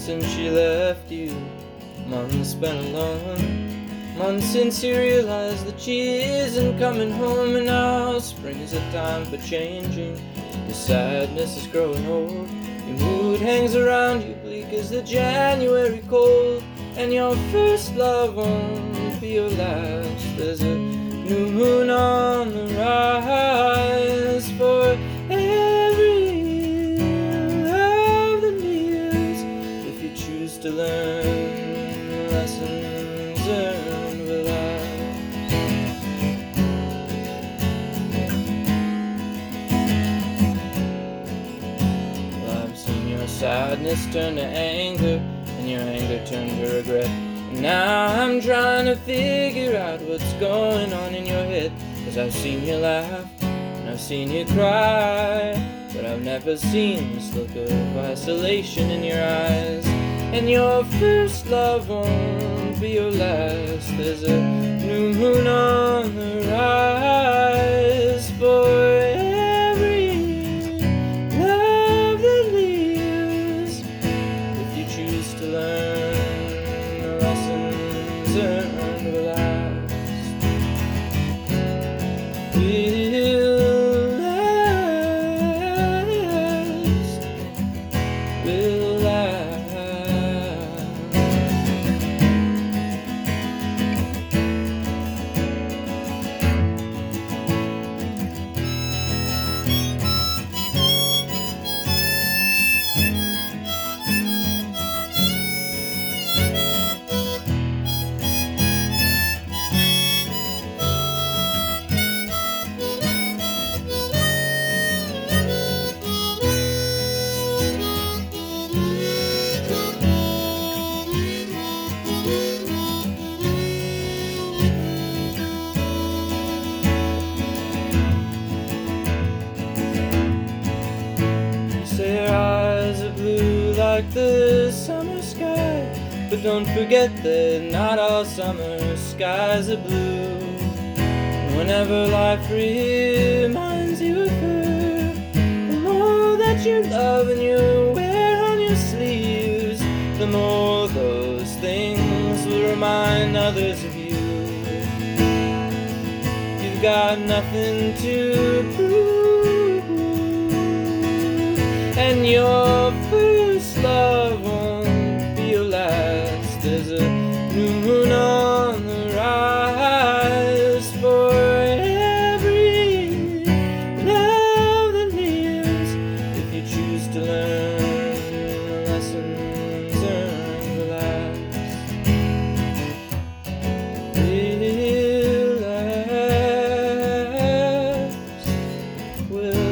since she left you, months spent alone, months since you realized that she isn't coming home. And now spring is a time for changing, your sadness is growing old, your mood hangs around you bleak as the January cold, and your first love won't be your last. There's a new moon on the rise for every love that lives, if you choose to learn lessons earned with life. Well, I've seen your sadness turn to anger, and your anger turned to regret. And now I'm trying to figure out what's going on in your head, 'cause I've seen you laugh and I've seen you cry, but I've never seen this look of isolation in your eyes. And your first love won't be your last. There's a new moon on the rise for every love that lives, if you choose to learn the lessons earned will last. Will last. Will last. Say your eyes are blue like the summer sky, but don't forget that not all summer skies are blue. And whenever life reminds you of her, the more that you love and you wear on your sleeves, the more those things will remind others of you. You've got nothing to prove, and your first love won't be your last. There's a new moon on the rise for every love that lives, if you choose to learn the lessons earned will last. Will last. Will